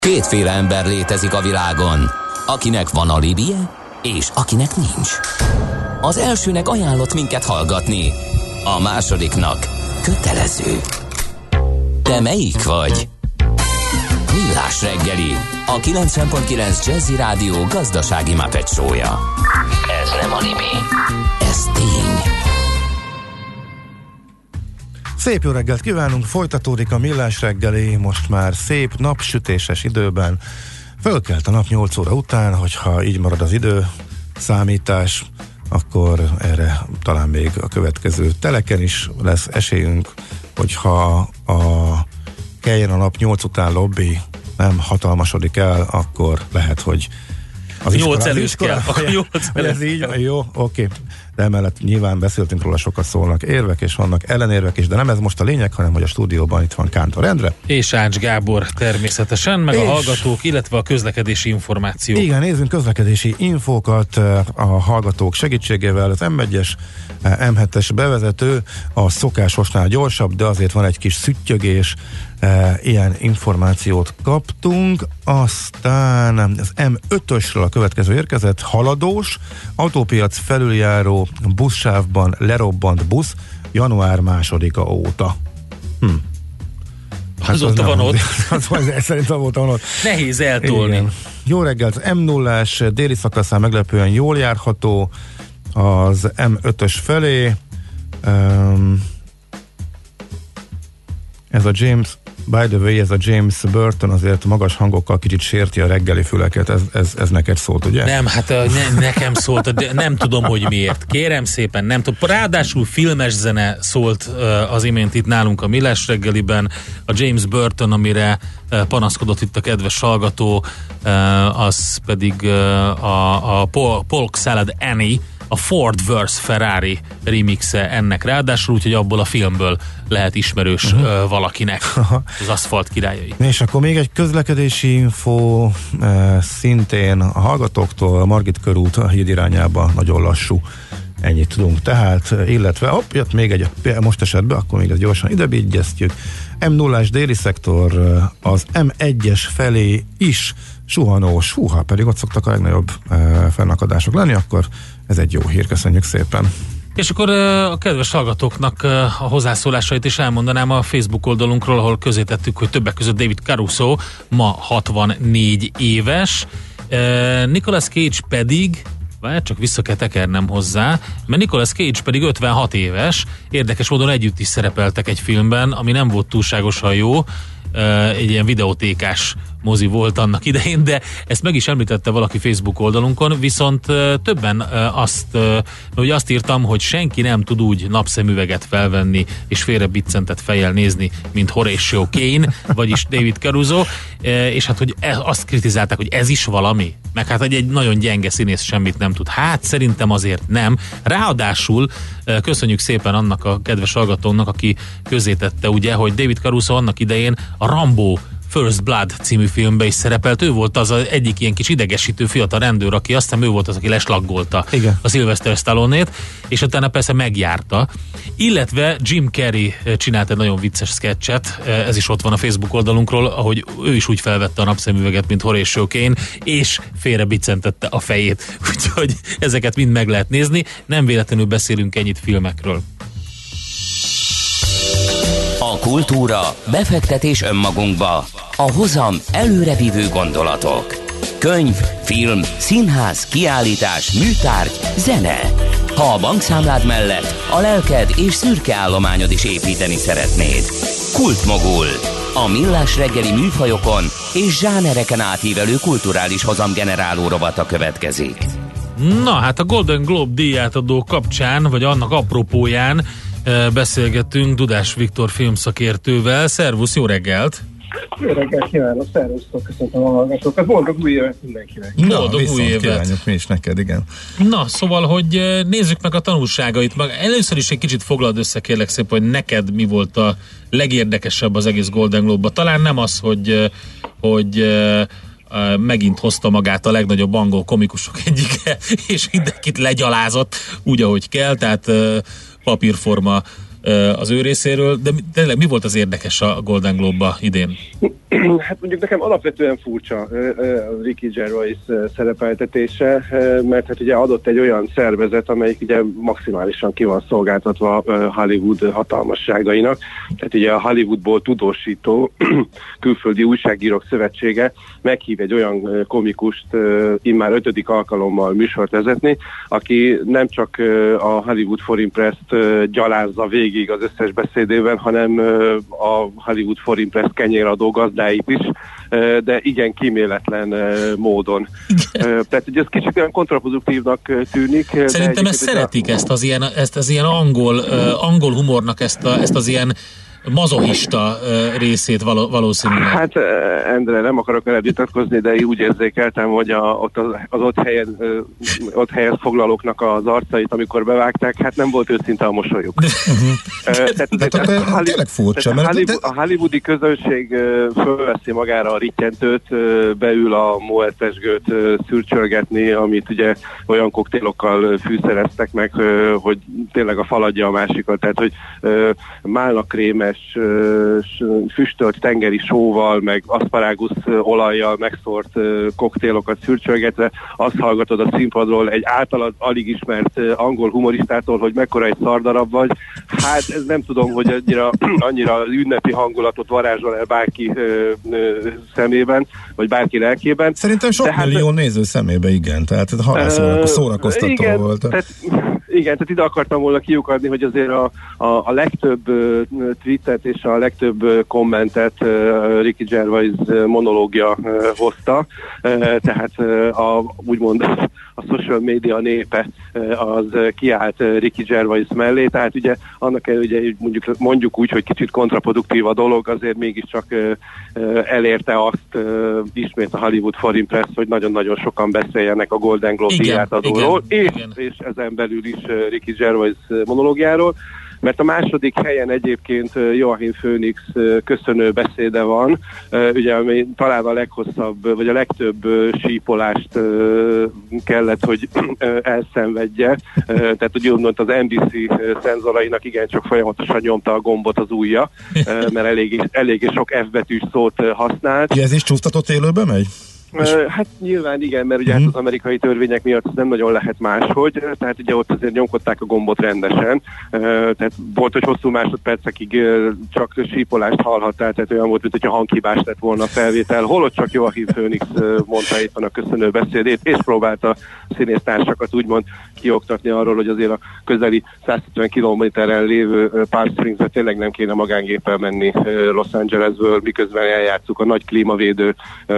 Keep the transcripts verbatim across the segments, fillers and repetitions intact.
Kétféle ember létezik a világon, akinek van alibije, és akinek nincs. Az elsőnek ajánlott minket hallgatni, a másodiknak kötelező. Te melyik vagy? Millás reggeli, a kilencven pont kilenc Jazzy Rádió gazdasági Muppet show-ja. Ez nem anime, ez tény. Szép jó reggelt kívánunk, folytatódik a Millás reggeli, most már szép napsütéses időben. Fölkelt a nap nyolc óra után, hogyha így marad az idő számítás, akkor erre talán még a következő teleken is lesz esélyünk, hogyha a kelljen a nap nyolc után lobby nem hatalmasodik el, akkor lehet, hogy az nyolc előtt kell. Ez így, jó, oké. Okay. De emellett nyilván beszéltünk róla, sokat szólnak érvek, és vannak ellenérvek is, de nem ez most a lényeg, hanem hogy a stúdióban itt van Kántor Endre. És Ács Gábor természetesen, meg és a hallgatók, illetve a közlekedési információk. Igen, nézzünk közlekedési infókat a hallgatók segítségével. Az em egyes, em hetes bevezető a szokásosnál gyorsabb, de azért van egy kis szüttyögés, ilyen információt kaptunk. Aztán az em ötösről a következő érkezett, haladós, autópiac felüljáró buszsávban lerobbant busz január másodika óta. Hm. Hát azóta az van ott. Az, az, szerintem volt van ott. Nehéz eltolni. Igen. Jó reggelt, az em nullás déli szakaszán meglepően jól járható, az em ötös felé. Um, ez a James, by the way, ez a James Burton azért magas hangokkal kicsit sérti a reggeli füleket, ez, ez, ez neked szólt, ugye? Nem, hát ne, nekem szólt, de nem tudom, hogy miért. Kérem szépen, nem tudom. Ráadásul filmes zene szólt az imént itt nálunk a Millás reggeliben, a James Burton, amire panaszkodott itt a kedves hallgató, az pedig a, a Polk Salad Annie, a Ford versus Ferrari remixe ennek ráadásul, úgyhogy abból a filmből lehet ismerős uh-huh. uh, valakinek az Aszfalt királyai. És akkor még egy közlekedési info, uh, szintén a hallgatóktól, a Margit körút a híd irányába nagyon lassú. Ennyit tudunk tehát, illetve hopp, jött még egy most esetben, akkor még ezt gyorsan idebigyeztjük. em nullás déli szektor az em egyes felé is suhanós, húha, pedig ott szoktak a legnagyobb uh, fennakadások lenni, akkor ez egy jó hír, köszönjük szépen. És akkor uh, a kedves hallgatóknak uh, a hozzászólásait is elmondanám a Facebook oldalunkról, ahol közé tettük, hogy többek között David Caruso ma hatvannégy éves, uh, Nicolas Cage pedig várj, csak vissza kell tekernem hozzá, mert Nicolas Cage pedig ötvenhat éves, érdekes módon együtt is szerepeltek egy filmben, ami nem volt túlságosan jó, egy ilyen videótékás mozi volt annak idején, de ezt meg is említette valaki Facebook oldalunkon, viszont többen azt, hogy azt írtam, hogy senki nem tud úgy napszemüveget felvenni és félre biccentett fejjel nézni, mint Horatio Kane, vagyis David Caruso, és hát, hogy azt kritizálták, hogy ez is valami, meg hát egy, egy nagyon gyenge színész semmit nem tud. Hát szerintem azért nem. Ráadásul köszönjük szépen annak a kedves hallgatónak, aki közzétette, ugye, hogy David Caruso annak idején a Rambo First Blood című filmben is szerepelt. Ő volt az, az egyik ilyen kis idegesítő fiatal rendőr, aki aztán ő volt az, aki leslaggolta Igen. a Sylvester Stallone-ét, és utána persze megjárta. Illetve Jim Carrey csinált egy nagyon vicces sketchet, ez is ott van a Facebook oldalunkról, ahogy ő is úgy felvette a napszemüveget, mint Horatio Kane, és félre biccentette a fejét. Úgyhogy ezeket mind meg lehet nézni. Nem véletlenül beszélünk ennyit filmekről. A kultúra, befektetés önmagunkba, a hozam előrevívő gondolatok. Könyv, film, színház, kiállítás, műtárgy, zene. Ha a bankszámlád mellett a lelked és szürke állományod is építeni szeretnéd. Kultmogul. A Millás reggeli műfajokon és zsánereken átívelő kulturális hozamgeneráló rovata következik. Na hát a Golden Globe díjátadó kapcsán, vagy annak apropóján beszélgettünk Dudás Viktor filmszakértővel. Szervusz, jó reggelt! Jó reggelt kívánok, szervusztok, köszöntöm a hallgatókat. Boldog új évet mindenkinek! Na, boldog új évet! Kívánjuk mi is neked, igen. Na, szóval, hogy nézzük meg a tanulságait. Először is egy kicsit foglald össze, kérlek szépen, hogy neked mi volt a legérdekesebb az egész Golden Globe-ba. Talán nem az, hogy, hogy megint hozta magát a legnagyobb angol komikusok egyike, és mindenkit legyalázott úgy, ahogy kell, tehát papírforma az ő részéről, de tényleg mi volt az érdekes a Golden Globe-ba idén? Hát mondjuk nekem alapvetően furcsa Ricky Gervais szerepeltetése, mert hát ugye adott egy olyan szervezet, amelyik ugye maximálisan ki van szolgáltatva Hollywood hatalmasságainak. Tehát ugye a Hollywoodból tudósító külföldi újságírók szövetsége meghív egy olyan komikust immár ötödik alkalommal műsort vezetni, aki nem csak a Hollywood Foreign Press-t gyalázza végig az összes beszédében, hanem a Hollywood Foreign Press kenyéradó gazdáit is, de igen kíméletlen módon. Tehát ugye ez kicsit olyan kontraproduktívnak tűnik. Szerintem ezt szeretik, a... ezt az ilyen, ezt az ilyen angol, uh, angol humornak ezt, a, ezt az ilyen mazohista uh, részét való, valószínűleg. Hát Endre, nem akarok vele vitatkozni, de én úgy érzékeltem, hogy a, ott az, az ott, helyen, uh, ott helyet foglalóknak az arcait, amikor bevágták, hát nem volt őszinte a mosolyuk. Tényleg furcsa. A, Hollywood, a hollywoodi közönség uh, fölveszi magára a rittyentőt, uh, beül a moetesgőt uh, szürcsölgetni, amit ugye olyan koktélokkal fűszereztek meg, uh, hogy tényleg a faladja a másikat, tehát hogy uh, málnakrémes, füstölt tengeri sóval, meg aszparágusz olajjal megszórt koktélokat szürcsölgetve, azt hallgatod a színpadról egy általad alig ismert angol humoristától, hogy mekkora egy szardarab vagy. Hát ez nem tudom, hogy annyira, annyira ünnepi hangulatot varázsol el bárki ö, ö, szemében, vagy bárki lelkében. Szerintem sok tehát, millió néző szemébe igen, tehát halászónak szórakoztató igen, volt. Tehát, igen, tehát ide akartam volna kiukadni, hogy azért a, a, a legtöbb uh, tweetet és a legtöbb uh, kommentet uh, Ricky Gervais uh, monológia uh, hozta, uh, tehát uh, a, úgymond a social media népe uh, az uh, kiállt uh, Ricky Gervais mellé, tehát ugye annak ellenére, mondjuk, mondjuk úgy, hogy kicsit kontraproduktív a dolog, azért mégiscsak uh, uh, elérte azt uh, ismét a Hollywood Foreign Press, hogy nagyon-nagyon sokan beszéljenek a Golden Globe díjátadóról, és, és ezen belül is Ricky Gervais monológiáról, mert a második helyen egyébként Joaquin Phoenix köszönő beszéde van, ugye, ami talán a leghosszabb, vagy a legtöbb sípolást kellett, hogy elszenvedje, tehát ugye úgymond az en bé cé szenzorainak igencsak folyamatosan nyomta a gombot az ujja, mert eléggé, eléggé sok F betűs szót használt. Ja, ez is csúsztatott élőbe megy? Uh, hát nyilván igen, mert ugye mm. hát az amerikai törvények miatt nem nagyon lehet máshogy, tehát ugye ott azért nyomkodták a gombot rendesen, uh, tehát volt, hogy hosszú másodpercekig uh, csak sípolást hallhattál, tehát olyan volt, mint hogyha hanghibás lett volna a felvétel, holott csak Joaquin Phoenix uh, mondta éppen a köszönő beszédét, és próbálta a színésztársakat úgymond kioktatni arról, hogy azért a közeli száz hetven kilométeren lévő uh, Palm Springsbe tényleg nem kéne magángéppel menni uh, Los Angelesből, miközben eljátszuk a nagy klímavédő uh,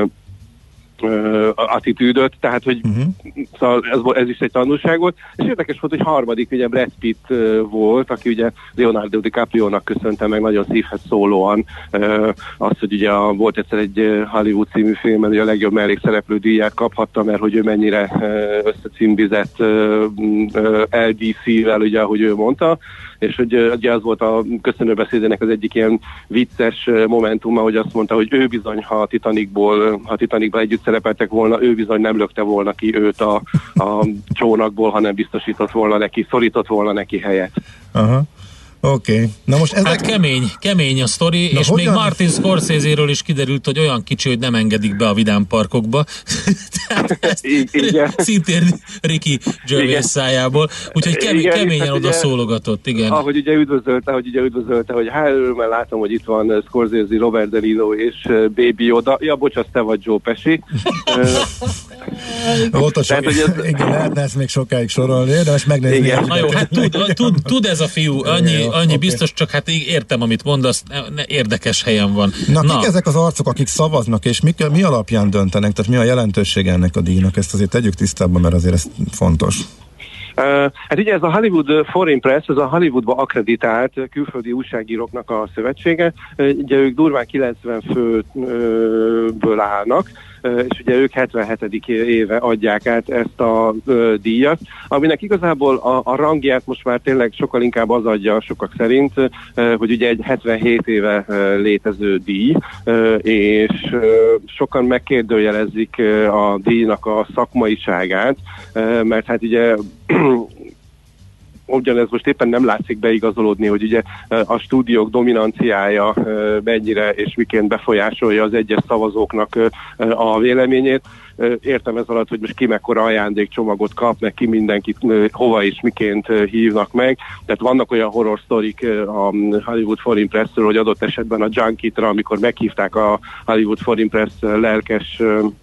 Uh, attitűdöt, tehát hogy uh-huh. szóval ez, ez is egy tanulság volt, és érdekes volt, hogy harmadik ugye Brad Pitt uh, volt, aki ugye Leonardo DiCaprio-nak köszönte meg nagyon szívhez szólóan uh, azt, hogy ugye a, volt egyszer egy uh, Hollywood című filmben, hogy a legjobb mellékszereplő díját kaphatta, mert hogy ő mennyire uh, összecímbizett uh, uh, el dé cé-vel, ugye ahogy ő mondta, és hogy ugye az volt a köszönőbeszédének az egyik ilyen vicces momentuma, hogy azt mondta, hogy ő bizony, ha a Titanicból, ha a Titanicban együtt szerepeltek volna, ő bizony nem lökte volna ki őt a, a csónakból, hanem biztosított volna neki, szorított volna neki helyet. Aha. Oké. Okay. Na most ezek... Hát kemény, kemény a sztori, na és hogyan? Még Martin Scorsese-ről is kiderült, hogy olyan kicsi, hogy nem engedik be a vidám parkokba. Tehát szintén Ricky Gervais szájából. Úgyhogy kemény, igen, keményen hát oda ugye, szólogatott, igen. Ahogy ugye üdvözölte, hogy ugye üdvözölte, hogy hát örömmel látom, hogy itt van Scorsese, Robert De Niro és Baby Yoda. Ja, bocs, az te vagy Joe Pesci. Volt a sok, ez... igen, lehetne ezt még sokáig sorolni, de most megnézni. Na jó, hát tud, tud, tud ez a fiú, annyi, jó, annyi okay. Biztos, csak hát értem, amit mondasz, érdekes helyen van. Na, Na. kik ezek az arcok, akik szavaznak, és mi, mi alapján döntenek, tehát mi a jelentősége ennek a díjnak? Ezt azért tegyük tisztában, mert azért ez fontos. Uh, hát ugye ez a Hollywood Foreign Press, ez a Hollywoodba akkreditált külföldi újságíróknak a szövetsége, ugye ők durván kilencven főből állnak, és ugye ők hetvenhetedik éve adják át ezt a ö, díjat, aminek igazából a, a rangját most már tényleg sokkal inkább az adja sokak szerint, ö, hogy ugye egy hetvenhét éve ö, létező díj, ö, és ö, sokan megkérdőjelezik ö, a díjnak a szakmaiságát, ö, mert hát ugye ugyanez most éppen nem látszik beigazolódni, hogy ugye a stúdiók dominanciája mennyire és miként befolyásolja az egyes szavazóknak a véleményét. Értem ez alatt, hogy most ki mekkora ajándékcsomagot kap, meg ki mindenkit hova és miként hívnak meg. Tehát vannak olyan horror sztorik a Hollywood Foreign Pressről, hogy adott esetben a Junkitra, amikor meghívták a Hollywood Foreign Press lelkes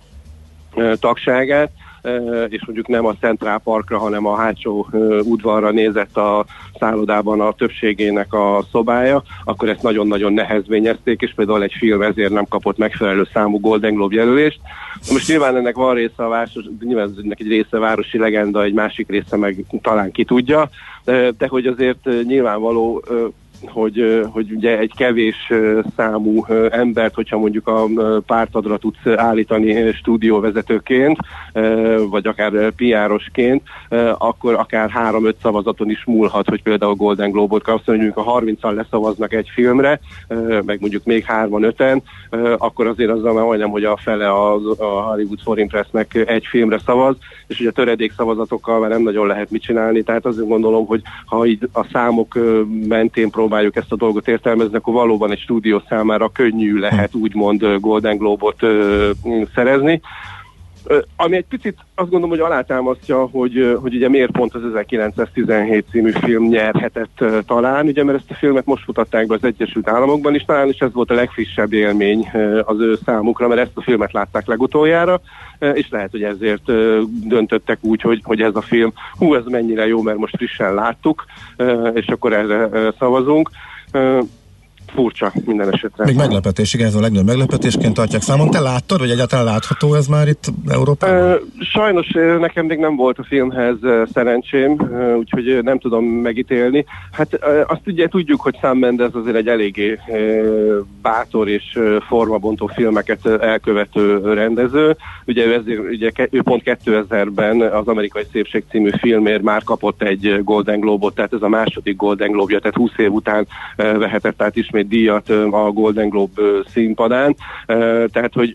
tagságát, és mondjuk nem a Central Parkra, hanem a hátsó udvarra nézett a szállodában a többségének a szobája, akkor ezt nagyon-nagyon nehezményezték, és például egy film ezért nem kapott megfelelő számú Golden Globe jelölést. Most nyilván ennek van része a város, nyilván ennek egy része városi legenda, egy másik része meg talán ki tudja, de, de hogy azért nyilvánvaló, hogy, hogy ugye egy kevés számú embert, hogyha mondjuk a pártadra tudsz állítani stúdióvezetőként, vagy akár pé er-osként, akkor akár három-öt szavazaton is múlhat, hogy például Golden Globe-ot kapsz, hogy mondjuk a harmincan leszavaznak egy filmre, meg mondjuk még hárman-öten, akkor azért azzal már majdnem, hogy a fele a, a Hollywood Foreign Pressnek egy filmre szavaz, és ugye a töredék szavazatokkal már nem nagyon lehet mit csinálni, tehát azért gondolom, hogy ha így a számok mentén próbáljuk ezt a dolgot értelmezni, akkor valóban egy stúdió számára könnyű lehet úgymond Golden Globe-ot ö, szerezni. Ö, ami egy picit azt gondolom, hogy alátámasztja, hogy, hogy ugye miért pont az ezerkilencszáztizenhét című film nyerhetett uh, talán, ugye, mert ezt a filmet most mutatták be az Egyesült Államokban is, talán is ez volt a legfrissebb élmény uh, az ő számukra, mert ezt a filmet látták legutoljára, uh, és lehet, hogy ezért uh, döntöttek úgy, hogy, hogy ez a film, hú, ez mennyire jó, mert most frissen láttuk, uh, és akkor erre uh, szavazunk. Uh, Furcsa minden esetre. Még meglepetés, igen, ez a legnagyobb meglepetésként tartják számon. Te láttad, vagy egyáltalán látható ez már itt Európában? Uh, sajnos nekem még nem volt a filmhez szerencsém, uh, úgyhogy nem tudom megítélni. Hát uh, azt ugye tudjuk, hogy Sam Mendes azért egy eléggé uh, bátor és uh, formabontó filmeket elkövető rendező. Ugye ő, ezért, ugye, ő pont kétezerben az Amerikai Szépség című filmért már kapott egy Golden Globe-ot, tehát ez a második Golden Globe-ja, tehát húsz év után uh, vehetett át ismét díjat a Golden Globe színpadán, tehát hogy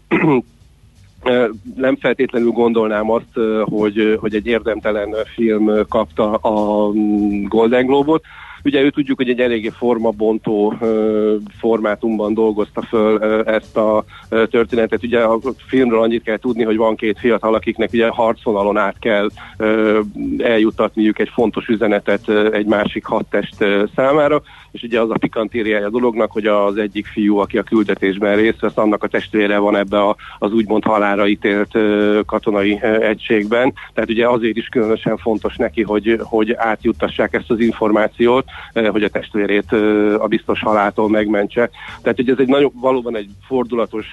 nem feltétlenül gondolnám azt, hogy, hogy egy érdemtelen film kapta a Golden Globe-ot. Ugye ő tudjuk, hogy egy eléggé formabontó uh, formátumban dolgozta föl uh, ezt a uh, történetet. Ugye a filmről annyit kell tudni, hogy van két fiatal, akiknek ugye harcvonalon át kell uh, eljuttatniuk egy fontos üzenetet uh, egy másik hadtest uh, számára, és ugye az a pikantériája a dolognak, hogy az egyik fiú, aki a küldetésben részt vesz, annak a testvére van ebbe a, az úgymond halálra ítélt uh, katonai uh, egységben. Tehát ugye azért is különösen fontos neki, hogy, hogy átjuttassák ezt az információt, hogy a testvérét a biztos haláltól megmentse. Tehát ugye ez egy nagyon, valóban egy fordulatos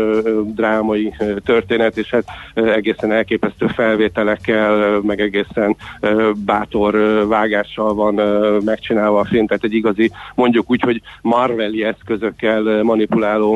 drámai történet, és hát egészen elképesztő felvételekkel, meg egészen bátor vágással van megcsinálva a film, tehát egy igazi, mondjuk úgy, hogy Marvel-i eszközökkel manipuláló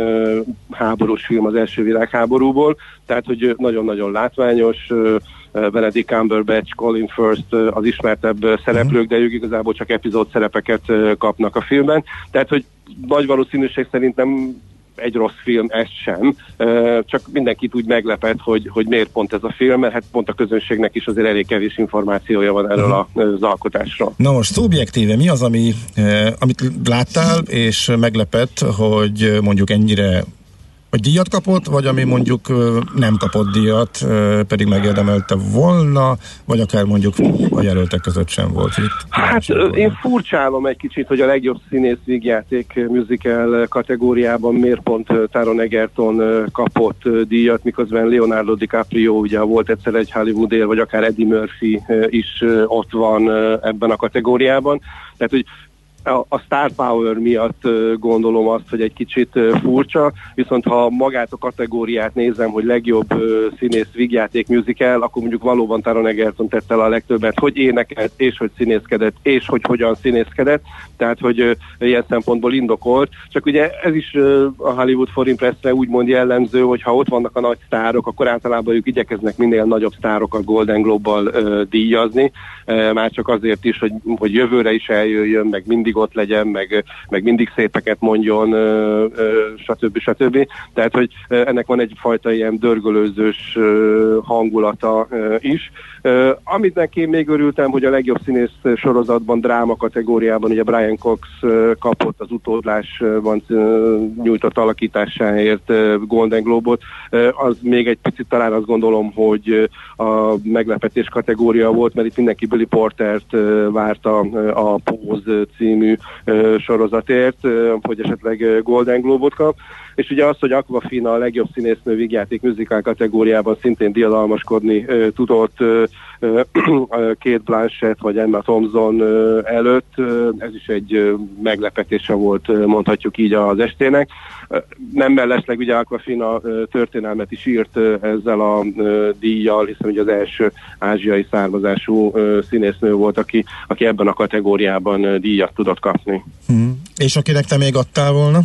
háborús film az első világháborúból, tehát hogy nagyon-nagyon látványos, Benedict Cumberbatch, Colin Firth az ismertebb szereplők, de ők igazából csak epizód szerepeket kapnak a filmben. Tehát, hogy nagy valószínűség szerint nem egy rossz film, ez sem, csak mindenkit úgy meglepett, hogy, hogy miért pont ez a film, mert hát pont a közönségnek is azért elég kevés információja van erről az alkotásról. Na most szubjektíve mi az, ami, amit láttál, és meglepett, hogy mondjuk ennyire vagy díjat kapott, vagy ami mondjuk nem kapott díjat, pedig megérdemelte volna, vagy akár mondjuk a jelöltek között sem volt. Itt hát én furcsálom egy kicsit, hogy a legjobb színész vígjáték musical kategóriában miért pont Taron Egerton kapott díjat, miközben Leonardo DiCaprio ugye volt egyszer egy Hollywood ér, vagy akár Eddie Murphy is ott van ebben a kategóriában. Tehát, hogy a Star Power miatt gondolom azt, hogy egy kicsit furcsa, viszont ha magát a kategóriát nézem, hogy legjobb színész vígjáték musical, akkor mondjuk valóban Taron Egerton tette el a legtöbbet, hogy énekelt, és hogy színészkedett, és hogy hogyan színészkedett, tehát hogy ilyen szempontból indokolt. Csak ugye ez is a Hollywood Foreign Pressre úgymond jellemző, hogy ha ott vannak a nagy sztárok, akkor általában ők igyekeznek minél nagyobb sztárokat Golden Globe-bal díjazni, már csak azért is, hogy, hogy jövőre is eljöjjön, meg mindig mindig ott legyen, meg, meg mindig szépeket mondjon, stb. stb. Tehát, hogy ennek van egyfajta ilyen dörgölőzős hangulata is. Amit neki még örültem, hogy a legjobb színész sorozatban, dráma kategóriában ugye Brian Cox kapott az Utódlásban nyújtott alakításáért Golden Globe-ot. Az még egy picit talán azt gondolom, hogy a meglepetés kategória volt, mert itt mindenki Billy Portert várta a Pose című sorozatért, hogy esetleg Golden Globe-ot kap. És ugye az, hogy Awkwafina a legjobb színésznő vígjáték musical kategóriában szintén diadalmaskodni tudott Kate Blanchett vagy Emma Thompson előtt, ez is egy meglepetése volt, mondhatjuk így az estének. Nem mellesleg ugye Awkwafina történelmet is írt ezzel a díjjal, hiszen ugye az első ázsiai származású színésznő volt, aki, aki ebben a kategóriában díjat tudott kapni. Hmm. És akinek te még adtál volna?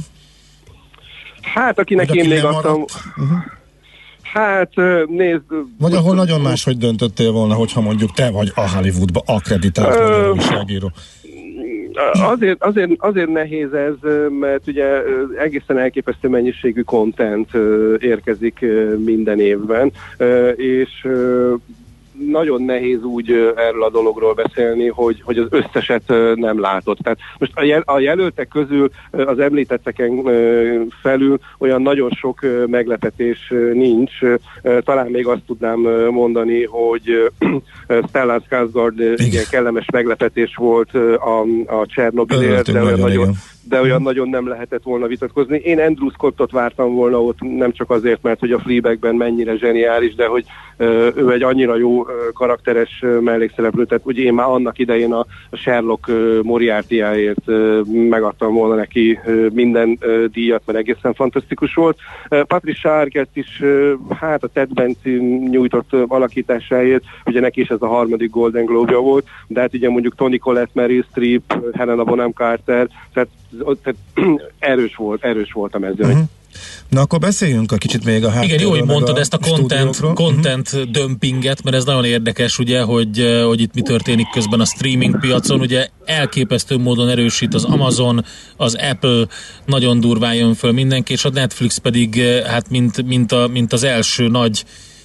Hát, akinek vagy én aki még adtam... Uh-huh. Hát, nézd... Vagy ahol uh, nagyon máshogy döntöttél volna, hogyha mondjuk te vagy a Hollywoodba akkreditált uh, újságíró. Azért, azért, azért nehéz ez, mert ugye egészen elképesztő mennyiségű content érkezik minden évben, és nagyon nehéz úgy erről a dologról beszélni, hogy, hogy az összeset nem látott. Tehát most a, jel, a jelöltek közül az említetteken felül olyan nagyon sok meglepetés nincs. Talán még azt tudnám mondani, hogy Stellan Skarsgård igen, kellemes meglepetés volt a, a Csernobylért, de olyan nagyon... de olyan nagyon nem lehetett volna vitatkozni. Én Andrew Scottot vártam volna ott, nem csak azért, mert hogy a Fleabagben mennyire zseniális, de hogy ö, ő egy annyira jó ö, karakteres ö, mellékszereplő, tehát ugye én már annak idején a, a Sherlock ö, Moriartyáért ö, megadtam volna neki ö, minden ö, díjat, mert egészen fantasztikus volt. Ö, Patricia Arquette is, ö, hát a Ted Bundy nyújtott ö, alakításáért, ugye neki is ez a harmadik Golden Globe-ja volt, de hát ugye mondjuk Toni Collette, Meryl Streep, Helena Bonham Carter, tehát tehát erős volt, erős volt a mezőny. Uh-huh. Na akkor beszéljünk a kicsit még a háttérről. Igen, jó, hogy mondtad a ezt a content, content uh-huh. dumpinget, mert ez nagyon érdekes, ugye, hogy, hogy itt mi történik közben a streaming piacon. Ugye elképesztő módon erősít az Amazon, az Apple nagyon durván jön föl mindenki, és a Netflix pedig hát mint, mint, a, mint az első nagy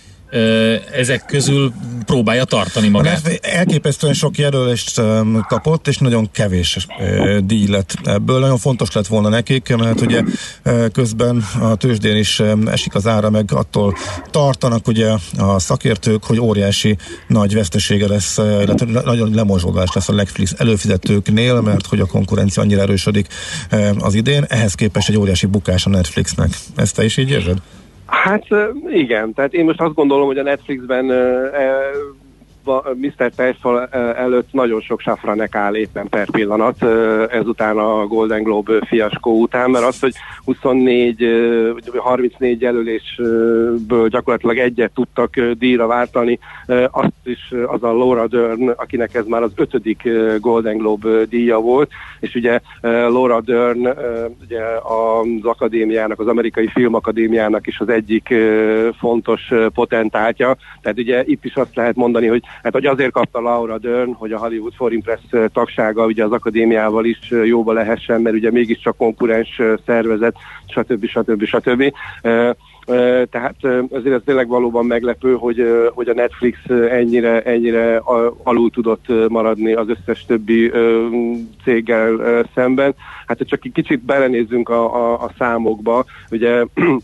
ezek közül próbálja tartani magát. Elképesztően sok jelölést kapott, és nagyon kevés díj lett ebből. Nagyon fontos lett volna nekik, mert ugye közben a tőzsdén is esik az ára, meg attól tartanak ugye a szakértők, hogy óriási nagy vesztesége lesz, illetve nagyon lemozsolás lesz a Netflix előfizetőknél, mert hogy a konkurencia annyira erősödik az idén. Ehhez képest egy óriási bukás a Netflixnek. Ezt te is így érzed? Hát igen, tehát én most azt gondolom, hogy a Netflixben miszter Tejfal előtt nagyon sok safranek áll éppen per pillanat, ezután a Golden Globe fiaskó után, mert az, hogy huszonnégy, harmincnégy jelölésből gyakorlatilag egyet tudtak díjra váltani, azt is az a Laura Dern, akinek ez már az ötödik Golden Globe díja volt, és ugye Laura Dern ugye az akadémiának, az amerikai filmakadémiának is az egyik fontos potentátja, tehát ugye itt is azt lehet mondani, hogy hát hogy azért kapta Laura Dern, hogy a Hollywood Foreign Press tagsága ugye az akadémiával is jóba lehessen, mert ugye mégiscsak konkurens szervezet, stb. stb. stb. Tehát azért ez tényleg valóban meglepő, hogy, hogy a Netflix ennyire, ennyire alul tudott maradni az összes többi céggel szemben. Hát csak egy kicsit belenézzünk a, a, a számokba, ugye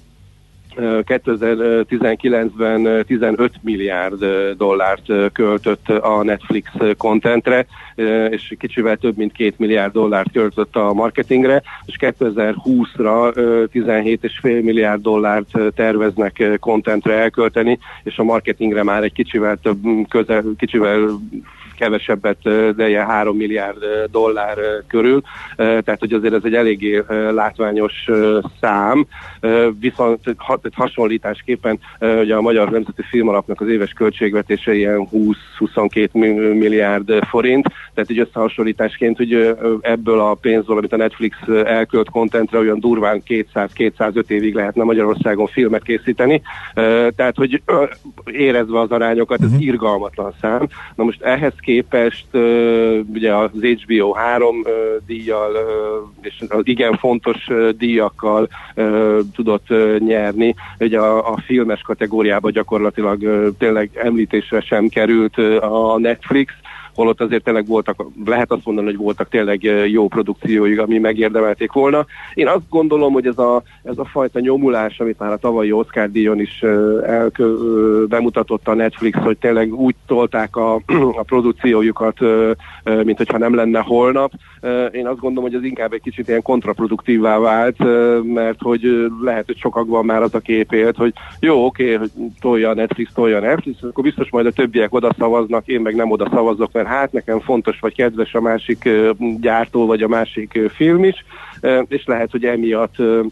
kétezer-tizenkilencben tizenöt milliárd dollárt költött a Netflix contentre, és kicsivel több mint két milliárd dollárt költött a marketingre, és kétezer-húszra tizenhét egész öt milliárd dollárt terveznek contentre elkölteni, és a marketingre már egy kicsivel több, közel, kicsivel kevesebbet, de ilyen három milliárd dollár körül, tehát hogy azért ez egy eléggé látványos szám, viszont hasonlításképpen ugye a Magyar Nemzeti Filmalapnak az éves költségvetése ilyen húsz-huszonkét milliárd forint, tehát egy összehasonlításként, hogy ebből a pénzből, amit a Netflix elkölt contentre, olyan durván kétszáz-kétszázöt évig lehetne Magyarországon filmet készíteni, tehát hogy érezve az arányokat, ez irgalmatlan szám. Na most ehhez képest ugye az há bé o három díjjal és az igen fontos díjakkal tudott nyerni. Ugye a, a filmes kategóriában gyakorlatilag tényleg említésre sem került a Netflix, holott azért tényleg voltak, lehet azt mondani, hogy voltak tényleg jó produkcióik, ami megérdemelték volna. Én azt gondolom, hogy ez a, ez a fajta nyomulás, amit már a tavalyi Oscar-díjon is elkö, bemutatott a Netflix, hogy tényleg úgy tolták a, a produkciójukat, mint hogyha nem lenne holnap. Én azt gondolom, hogy ez inkább egy kicsit ilyen kontraproduktívvá vált, mert hogy lehet, hogy sokakban már az a kép élt, hogy jó, oké, hogy tolja a Netflix, tolja a Netflix, akkor biztos majd a többiek oda szavaznak, én meg nem oda szavazok, mert hát nekem fontos vagy kedves a másik gyártó, vagy a másik film is, és lehet, hogy emiatt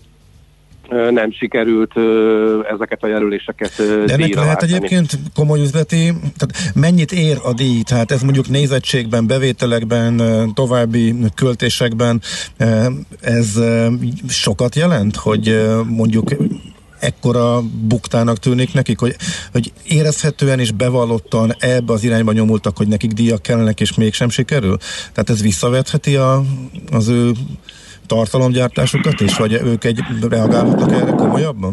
nem sikerült ezeket a jelöléseket De ennek lehet váltani. Egyébként komoly üzleti, tehát mennyit ér a díj? Tehát ez mondjuk nézettségben, bevételekben, további költésekben, ez sokat jelent, hogy mondjuk ekkora buktának tűnik nekik, hogy, hogy érezhetően és bevallottan ebbe az irányba nyomultak, hogy nekik díjak kellenek, és mégsem sikerül? Tehát ez visszavetheti a, az ő tartalomgyártásukat is, vagy ők egy reagálhatnak erre komolyabban?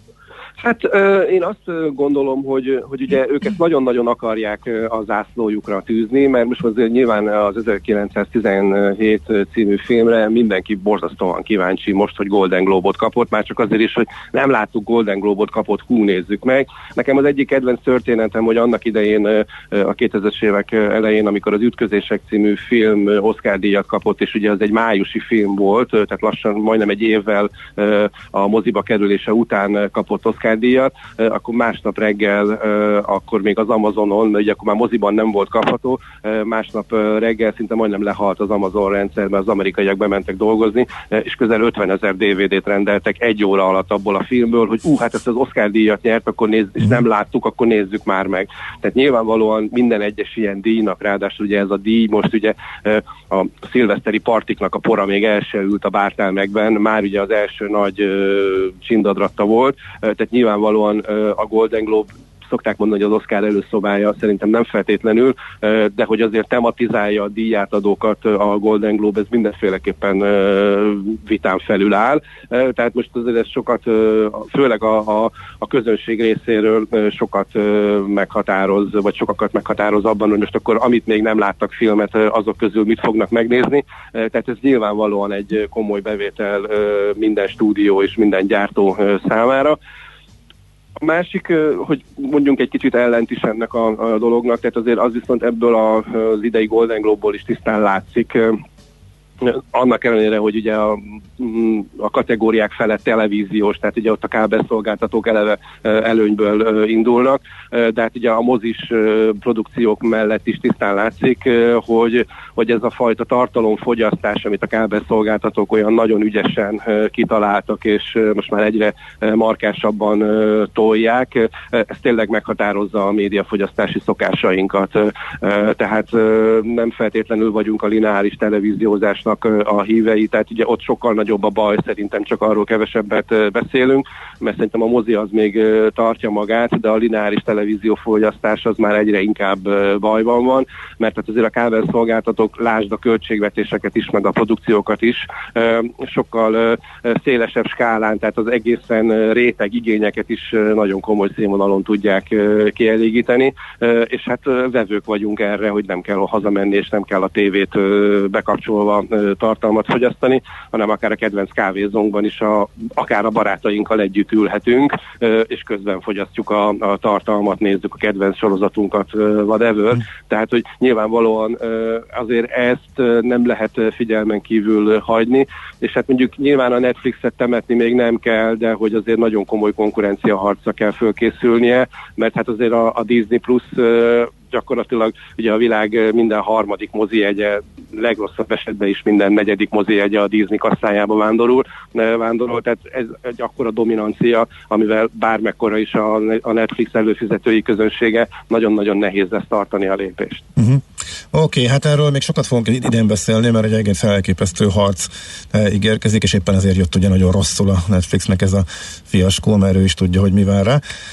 Hát én azt gondolom, hogy, hogy ugye ők ezt nagyon-nagyon akarják a zászlójukra tűzni, mert most azért nyilván az ezerkilencszáztizenhét című filmre mindenki borzasztóan kíváncsi most, hogy Golden Globe-ot kapott, már csak azért is, hogy nem láttuk Golden Globe-ot kapott, hú, nézzük meg. Nekem az egyik kedvenc történetem, hogy annak idején a kétezres évek elején, amikor az Ütközések című film Oscar-díjat kapott, és ugye az egy májusi film volt, tehát lassan majdnem egy évvel a moziba kerülése után kapott Oscar díjat, akkor másnap reggel, akkor még az Amazonon, ugye akkor már moziban nem volt kapható, másnap reggel szinte majdnem lehalt az Amazon rendszer, mert az amerikaiak bementek dolgozni, és közel ötvenezer dé vé dét rendeltek egy óra alatt abból a filmből, hogy ú, hát ezt az Oscar díjat nyert, akkor nézz, és nem láttuk, akkor nézzük már meg. Tehát nyilvánvalóan minden egyes ilyen díjnak, ráadásul ugye ez a díj, most ugye a szilveszteri partiknak a pora még el se ült a bártelmekben, már ugye az első nagy csindadratta volt, tehát nyilvánvalóan a Golden Globe, szokták mondani, hogy az Oscar előszobája, szerintem nem feltétlenül, de hogy azért tematizálja a díjátadókat a Golden Globe, ez mindenféleképpen vitán felül áll. Tehát most azért ez sokat, főleg a, a, a közönség részéről sokat meghatároz, vagy sokakat meghatároz abban, hogy most akkor amit még nem láttak filmet, azok közül mit fognak megnézni. Tehát ez nyilvánvalóan egy komoly bevétel minden stúdió és minden gyártó számára. A másik, hogy mondjunk egy kicsit ellent is ennek a, a dolognak, tehát azért az viszont ebből a, az idei Golden Globe-ból is tisztán látszik, annak ellenére, hogy ugye a, a kategóriák felett televíziós, tehát ugye ott a kábelszolgáltatók eleve előnyből indulnak, de hát ugye a mozis produkciók mellett is tisztán látszik, hogy, hogy ez a fajta tartalomfogyasztás, amit a kábelszolgáltatók olyan nagyon ügyesen kitaláltak, és most már egyre markásabban tolják, ez tényleg meghatározza a médiafogyasztási szokásainkat. Tehát nem feltétlenül vagyunk a lineáris televíziózásnak a hívei, tehát ugye ott sokkal nagyobb a baj, szerintem csak arról kevesebbet beszélünk, mert szerintem a mozi az még tartja magát, de a lineáris televíziófogyasztás az már egyre inkább bajban van, mert hát azért a kábelszolgáltatók, lásd a költségvetéseket is, meg a produkciókat is, sokkal szélesebb skálán, tehát az egészen réteg igényeket is nagyon komoly színvonalon tudják kielégíteni, és hát vevők vagyunk erre, hogy nem kell hazamenni, és nem kell a tévét bekapcsolva tartalmat fogyasztani, hanem akár a kedvenc kávézónkban is a, akár a barátainkkal együtt ülhetünk, és közben fogyasztjuk a, a tartalmat, nézzük a kedvenc sorozatunkat, whatever. Tehát, hogy nyilvánvalóan azért ezt nem lehet figyelmen kívül hagyni, és hát mondjuk nyilván a Netflixet temetni még nem kell, de hogy azért nagyon komoly konkurenciaharcra kell fölkészülnie, mert hát azért a, a Disney Plus gyakorlatilag ugye a világ minden harmadik mozijegye, legrosszabb esetben is minden negyedik mozijegye a Disney kasszájába vándorul, vándorol, tehát ez egy akkora dominancia, amivel bármekkora is a, a Netflix előfizetői közönsége, nagyon-nagyon nehéz lesz tartani a lépést. Uh-huh. Oké, okay, hát erről még sokat fogunk idén beszélni, mert egy egész elképesztő harc e, ígérkezik, és éppen ezért jött ugye nagyon rosszul a Netflixnek ez a fiaskó, mert ő is tudja, hogy mi vár rá.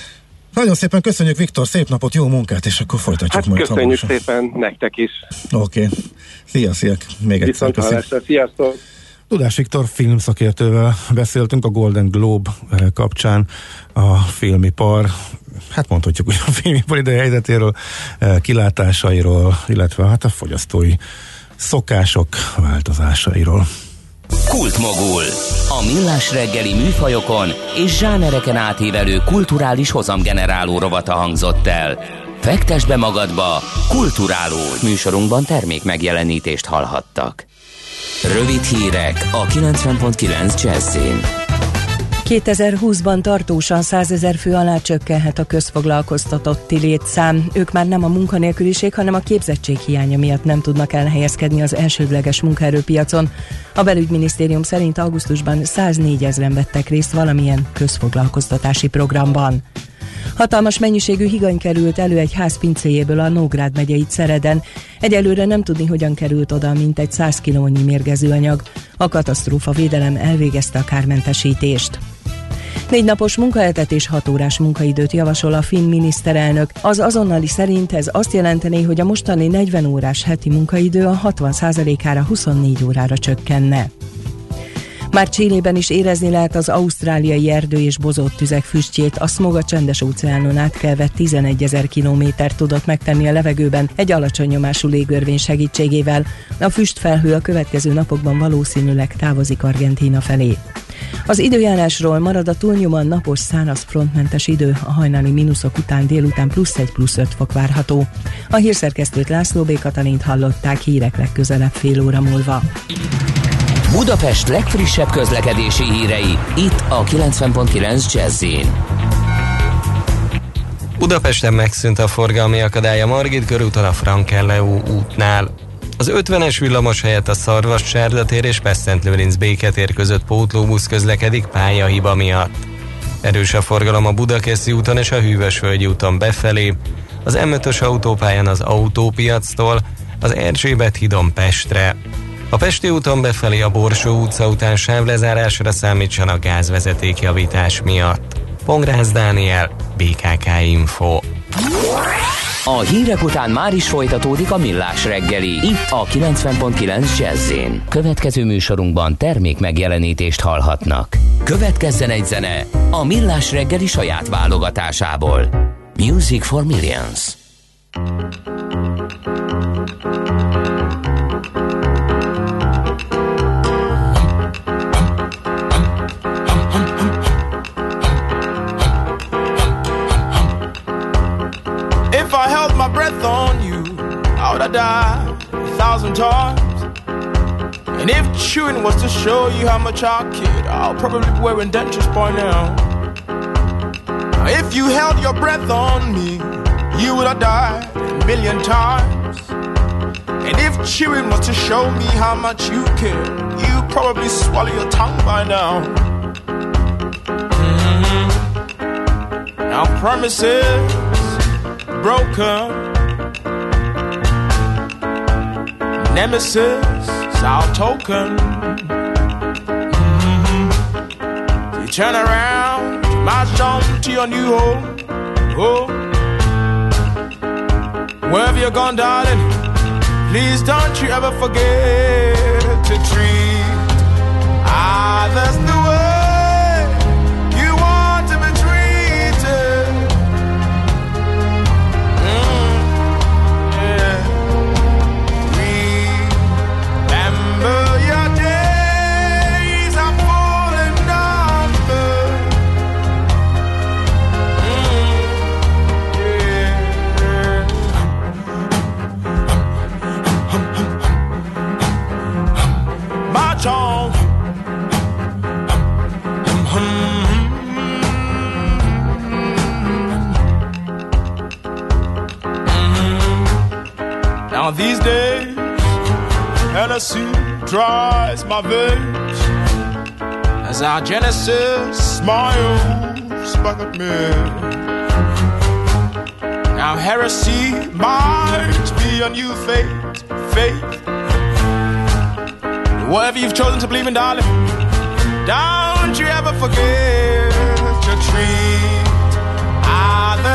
Nagyon szépen köszönjük, Viktor, szép napot, jó munkát, és akkor folytatjuk hát majd. Köszönjük hamarosan. Szépen nektek is. Oké. Okay. Szia, szia. Még egyszer köszönjük. Sziasztok. Tudás Viktor filmszakértővel beszéltünk a Golden Globe kapcsán a filmipar, hát mondhatjuk úgy a filmipar idei helyzetéről, kilátásairól, illetve hát a fogyasztói szokások változásairól. Kultmogul. A millás reggeli műfajokon és zsánereken átívelő kulturális hozamgeneráló rovata hangzott el. Fektesd be magadba, kulturálódj! Műsorunkban termék megjelenítést hallhattak. Rövid hírek a kilencven pont kilenc Jazzin. kétezer-húszban tartósan százezer fő alá csökkenhet a közfoglalkoztatotti létszám. Ők már nem a munkanélküliség, hanem a képzettség hiánya miatt nem tudnak elhelyezkedni az elsődleges munkaerőpiacon. A belügyminisztérium szerint augusztusban száznégyezer vettek részt valamilyen közfoglalkoztatási programban. Hatalmas mennyiségű higany került elő egy ház pincéjéből a Nógrád megyei Cereden. Egyelőre nem tudni, hogyan került oda mintegy száz kilónyi mérgező anyag. A katasztrófa védelem elvégezte a kármentesítést. Négy napos munkahetet és hat órás munkaidőt javasol a finn miniszterelnök. Az azonnali szerint ez azt jelenteni, hogy a mostani negyven órás heti munkaidő a hatvan százalékára huszonnégy órára csökkenne. Már Chilében is érezni lehet az ausztráliai erdő és bozót tüzek füstjét, a szmog a Csendes-óceánon átkelve tizenegyezer kilométert tudott megtenni a levegőben egy alacsony nyomású légörvény segítségével. A füstfelhő a következő napokban valószínűleg távozik Argentína felé. Az időjárásról: marad a túlnyomóan napos, száraz, frontmentes idő, a hajnali mínuszok után délután plusz egy plusz öt fok várható. A hírszerkesztőt, László B. Katalint hallották, hírek legközelebb fél óra múlva. Budapest legfrissebb közlekedési hírei, itt a kilencven pont kilenc Jazzin. Budapesten megszűnt a forgalmi akadály a Margit körúton a Frank-Elleó útnál. Az ötvenes villamos helyett a Szarvas-Csárda tér és Pest-Szent-Lőrinc Béketér között pótlóbusz közlekedik pályahiba miatt. Erős a forgalom a Budakeszi úton és a Hűvösvölgyi úton befelé, az em ötös autópályán az Autópiactól, az Erzsébet hídon Pestre. A Pesti úton befelé a Borsó utca után sávlezárásra számítsanak gázvezetékjavítás miatt. Pongrász Dániel, bé ká ká Info. A hírek után már is folytatódik a Millás reggeli, itt a kilencven pont kilenc Jazzin. Következő műsorunkban termék megjelenítést hallhatnak. Következzen egy zene a Millás reggeli saját válogatásából. Music for Millions. If I held my breath on you, I would have died a thousand times. And if chewing was to show you how much I kid, I'll probably be wearing dentures by now. If you held your breath on me, you would have died a million times. And if chewing was to show me how much you care, you'd probably swallow your tongue by now. Mm-hmm. Now promises broken, nemesis is our token. Mm-hmm. So you turn around, march on to your new home. Oh, wherever you're gone, darling, please don't you ever forget to treat others the way you want to be treated. Mm, yeah. Remember your days are full and numbered. Mm, yeah. March on. Now these days, Hennessy dries my veins as our Genesis smiles back at me. Now heresy might be a new faith, faith. Whatever you've chosen to believe in, darling, don't you ever forget to treat others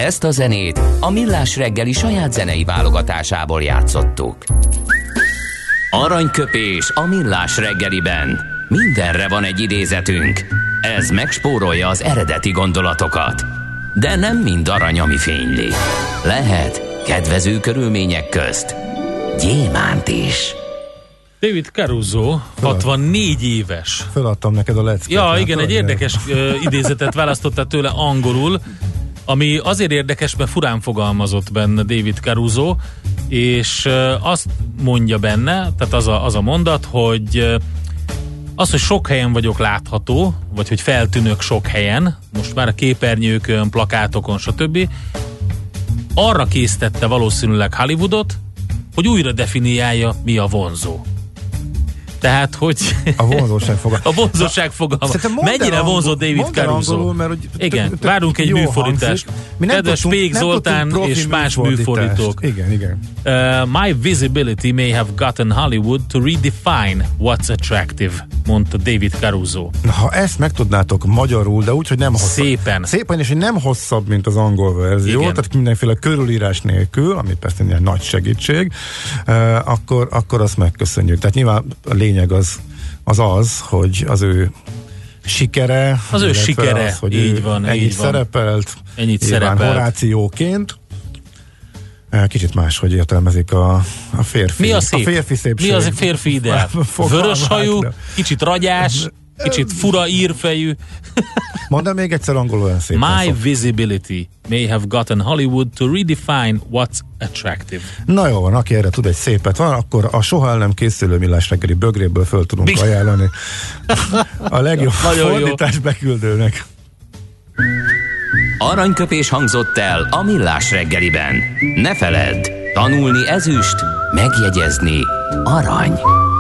Ezt a zenét a Millás reggeli saját zenei válogatásából játszottuk. Aranyköpés a Millás reggeliben. Mindenre van egy idézetünk. Ez megspórolja az eredeti gondolatokat. De nem mind arany, ami fényli. Lehet kedvező körülmények közt gyémánt is. David Caruso, hatvannégy éves. Föladtam neked a leckét. Ja, hát, igen, egy érdekes uh, idézetet választottál tőle angolul, ami azért érdekes, mert furán fogalmazott benne David Caruso, és uh, azt mondja benne, tehát az a, az a mondat, hogy uh, az, hogy sok helyen vagyok látható, vagy hogy feltűnök sok helyen, most már a képernyőkön, plakátokon, stb. Arra késztette valószínűleg Hollywoodot, hogy újra definiálja, mi a vonzó. Tehát, hogy... A vonzóság fogalma. A vonzóság fogalma. Mennyire vonzó David Caruso? Igen, várunk egy műfordítást. Kedves Pék Zoltán és más műfordítók. Igen, igen. Uh, my visibility may have gotten Hollywood to redefine what's attractive, mondta David Caruso. Na, ha ezt megtudnátok magyarul, de úgy, hogy nem hosszabb. Szépen. Szépen, és hogy nem hosszabb, mint az angol verzió, igen. Tehát mindenféle körülírás nélkül, ami persze egy nagy segítség, uh, akkor, akkor azt megköszönjük. Tehát nyilván a lényeg az az, az hogy az ő sikere, az ő sikere, az, hogy így van, ennyit így van. szerepelt, ennyit szerepelt. Horációként, kicsit máshogy értelmezik a, a férfi. Mi a szép? A férfi szépség. Mi az a férfi ideál? Vörös hajú, kicsit ragyás, kicsit fura írfejű. Mondd el még egyszer angolul olyan szépen. My szó. Visibility may have gotten Hollywood to redefine what's attractive. Na jó van, aki erre tud egy szépet van, akkor a soha el nem készülő Millás reggeli bögréből föl tudunk Mi? ajánlani a legjobb fordítás beküldőnek. Aranyköpés hangzott el a Millás reggeliben. Ne feledd, tanulni ezüst, megjegyezni arany.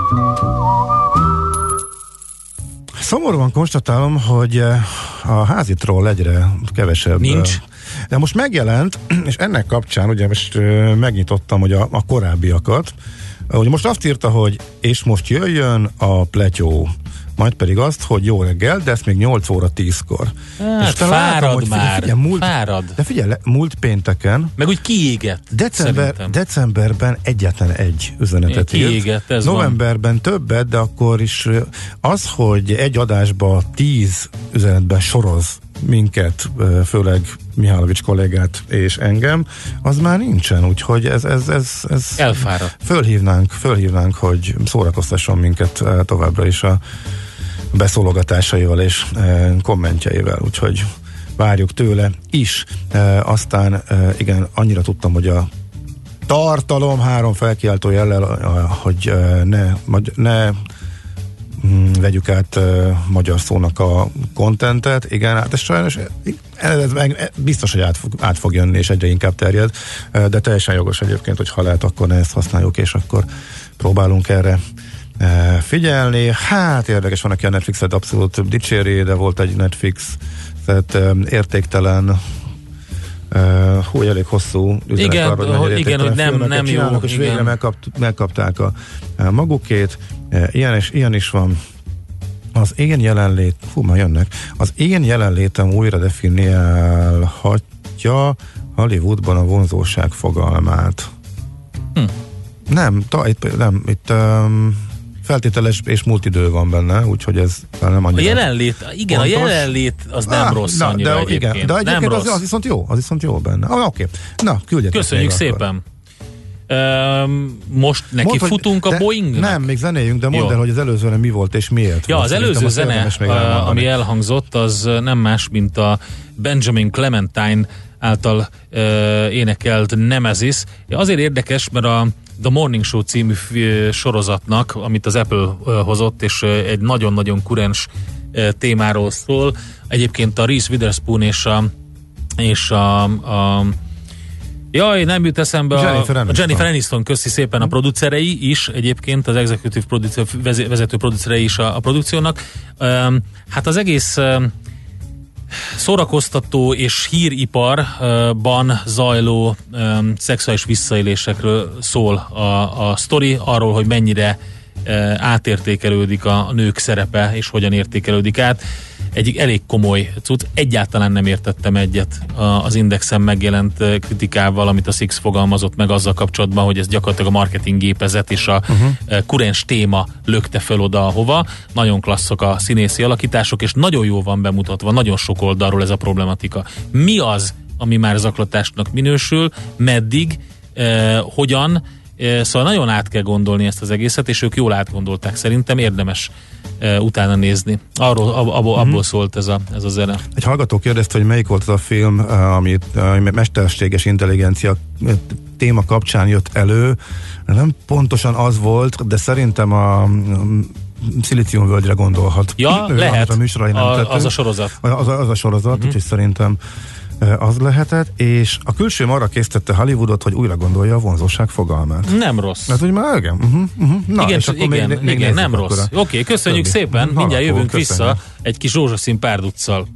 Szomorúan konstatálom, hogy a házitról egyre kevesebb. Nincs. De most megjelent, és ennek kapcsán ugye most megnyitottam hogy a, a korábbiakat, hogy most azt írta, hogy és most jöjjön a pletyó, majd pedig azt, hogy jó reggel, de ezt még nyolc óra tízkor. Hát, és fárad látom, hogy már, figyelj, múlt, fárad. De figyelj, múlt pénteken. Meg úgy kiégett. December, decemberben egyetlen egy üzenetet írt. Kiégett, ez Novemberben van. Többet, de akkor is az, hogy egy adásba tíz üzenetben soroz minket, főleg Mihálovics kollégát és engem, az már nincsen, úgyhogy ez, ez, ez, ez elfáradt. Fölhívnánk, fölhívnánk, hogy szórakoztasson minket továbbra is a beszólogatásaival és e, kommentjeivel, úgyhogy várjuk tőle is. E, aztán e, igen, annyira tudtam, hogy a tartalom három felkiáltó jellel, hogy e, ne, ne mm, vegyük át e, magyar szónak a kontentet. Igen, hát ez sajnos ez meg, biztos, hogy át fog, át fog jönni, és egyre inkább terjed, e, de teljesen jogos egyébként, hogy ha lehet, akkor ne ezt használjuk, és akkor próbálunk erre figyelni. Hát érdekes, van, aki a Netflixet abszolút dicséri, de volt egy Netflix tehát értéktelen uh, hú, elég hosszú üzenet igen, arra, hogy igen, hogy nem, nem jó. És végre megkapt, megkapták a, a magukét. Ilyen is, ilyen is van. Az én jelenlét, hú, már jönnek, az én jelenlétem újra definiálhatja Hollywoodban a vonzóság fogalmát. Hm. Nem, ta, itt, nem, itt um, feltételes és múlt idő van benne, úgyhogy ez nem annyira. A jelenlét, igen, fontos. A jelenlét az nem ah, rossz na, annyira de, egyébként. Igen, de egyébként az, az viszont jó, az viszont jó benne. Ah, oké, okay. Na, küldjetek. Köszönjük szépen. Um, most neki Mond, futunk a Boeingnek? Nem, még zenéljünk, de mondd el, hogy az előző mi volt és miért. Ja, az előző zene, a, ami elhangzott, az nem más, mint a Benjamin Clementine által uh, énekelt Nemesis. Azért érdekes, mert a The Morning Show című sorozatnak, amit az Apple uh, hozott, és uh, egy nagyon-nagyon kurens uh, témáról szól. Egyébként a Reese Witherspoon és a, és a, a jaj, nem jut eszembe Jennifer a, Aniston. a Jennifer Aniston, köszi szépen, a producerei is egyébként, az executive producer, vezető producerei is a, a produkciónak. Um, hát az egész um, szórakoztató és híriparban zajló um, szexuális visszaélésekről szól a, a sztori, arról, hogy mennyire uh, átértékelődik a nők szerepe, és hogyan értékelődik át. egy elég komoly cucc. Egyáltalán nem értettem egyet az Indexen megjelent kritikával, amit a Six fogalmazott meg azzal kapcsolatban, hogy ez gyakorlatilag a marketing gépezet és a uh-huh. kurens téma lökte föl oda, ahova. Nagyon klasszok a színészi alakítások, és nagyon jó van bemutatva, nagyon sok oldalról ez a problematika. Mi az, ami már zaklatásnak minősül, meddig, eh, hogyan, eh, szóval nagyon át kell gondolni ezt az egészet, és ők jól átgondolták, szerintem érdemes eh, utána nézni. Arról, ab, abból, mm-hmm. abból szólt ez a, ez a zene. Egy hallgató kérdezte, hogy melyik volt az a film, amit a mesterséges intelligencia téma kapcsán jött elő. Nem pontosan az volt, de szerintem a Szilíciumvölgyre gondolhat. Ja, ő, lehet. A műsorai nem a, az a sorozat. Az a, az a sorozat, mm-hmm. úgyhogy szerintem az lehetett, és a külsőm arra késztette Hollywoodot, hogy újra gondolja a vonzóság fogalmát. Nem rossz. Hát, hogy már igen. Uh-huh, uh-huh. Na, igen, és akkor igen, még, még igen nem rossz. Oké, okay, köszönjük többi. Szépen, Hallakó, mindjárt jövünk köszönjük. Vissza egy kis rózsaszín párduccal.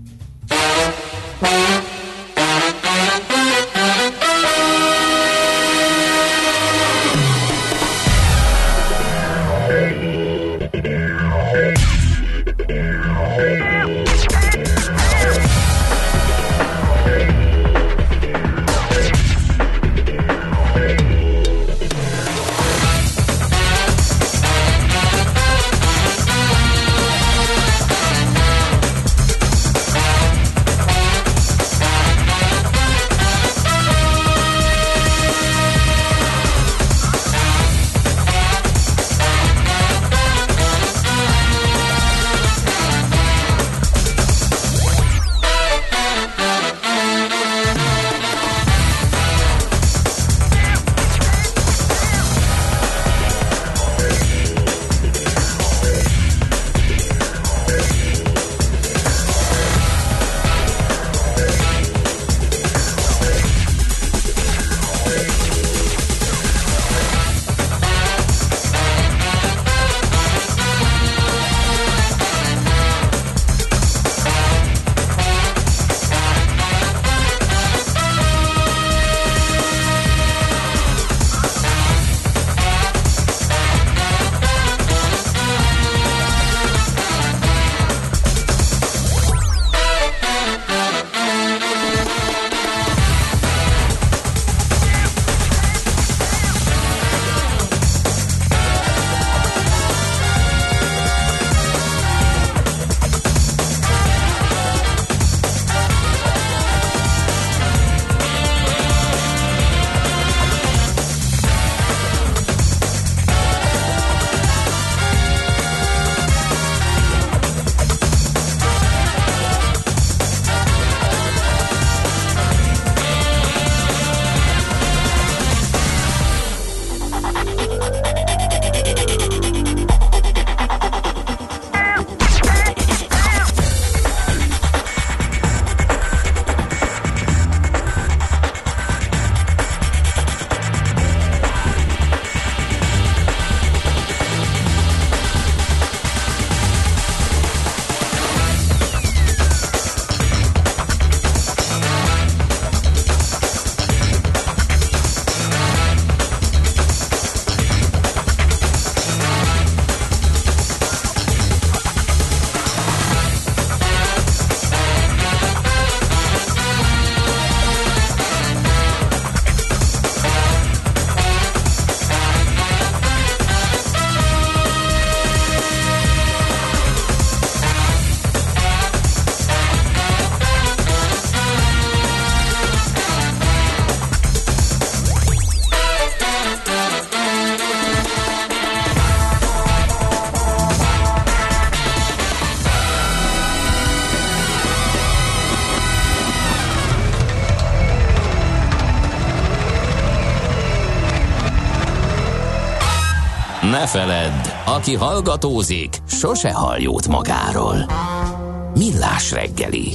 Ne feledd, aki hallgatózik, sose hall jót magáról. Millás reggeli.